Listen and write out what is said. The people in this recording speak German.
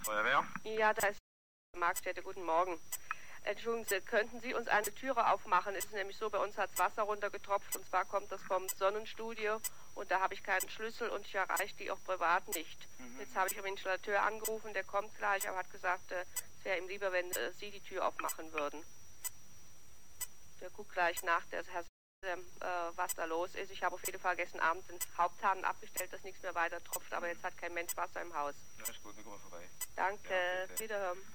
Feuerwehr? Ja, da ist Marktstätte. Guten Morgen. Entschuldigen Sie, könnten Sie uns eine Türe aufmachen? Es ist nämlich so, bei uns hat Wasser runtergetropft und zwar kommt das vom Sonnenstudio und da habe ich keinen Schlüssel und ich erreiche die auch privat nicht. Jetzt habe ich den Installateur angerufen, der kommt gleich, aber hat gesagt, es wäre ihm lieber, wenn Sie die Tür aufmachen würden. Der guckt gleich nach, der Herr was da los ist. Ich habe auf jeden Fall gestern Abend den Haupthahn abgestellt, dass nichts mehr weiter tropft, aber jetzt hat kein Mensch Wasser im Haus. Ja, ist gut, dann kommen wir vorbei. Danke, Ja, bitte. wiederhören.